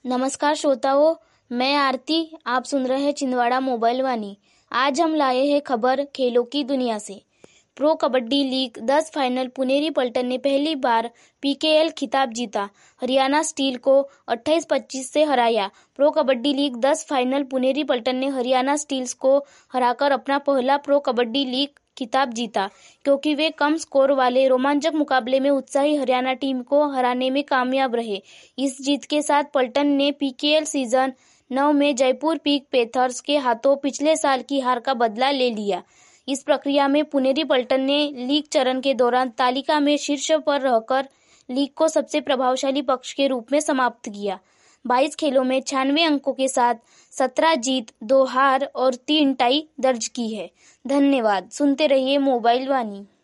नमस्कार श्रोताओं, मैं आरती। आप सुन रहे हैं छिंदवाड़ा मोबाइल वाणी। आज हम लाए हैं खबर खेलों की दुनिया से। Pro kabaddi league 10 final Puneri Paltan ने पहली बार पीकेएल खिताब जीता। हरियाणा स्टील को 28-25 से हराया। Pro kabaddi league 10 final Puneri Paltan ने हरियाणा स्टील्स को हराकर अपना पहला प्रो कबड्डी लीग खिताब जीता, क्योंकि वे कम स्कोर वाले रोमांचक मुकाबले में उत्साही हरियाणा टीम को हराने में कामयाब रहे। इस जीत के साथ पल्टन ने पीकेएल सीजन 9 में जयपुर पीक पैंथर्स के हाथों पिछले साल की हार का बदला ले लिया। इस प्रक्रिया में पुनेरी पल्टन ने लीग चरण के दौरान तालिका में शीर्ष पर रहकर लीग को सबसे प्रभावशाली पक्ष के रूप में समाप्त किया। 22 खेलों में 96 अंकों के साथ 17 जीत, 2 हार और 3 टाई दर्ज की है। धन्यवाद। सुनते रहिए मोबाइल वाणी।